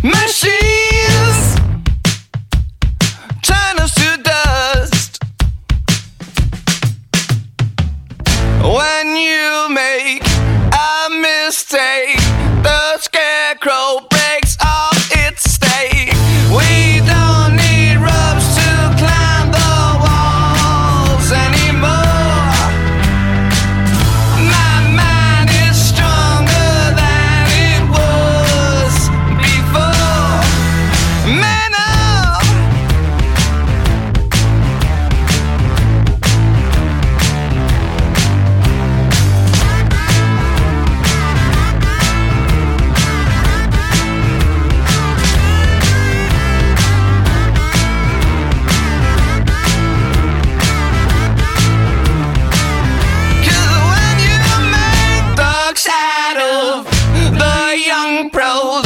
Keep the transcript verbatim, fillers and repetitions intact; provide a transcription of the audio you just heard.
Machines turn us to dust when you make a mistake. The scarecrow breaks off its stake. We don't need ropes to climb the walls anymore. My mind is stronger than it was before. Man up. Cause when you make dark side of the young pros,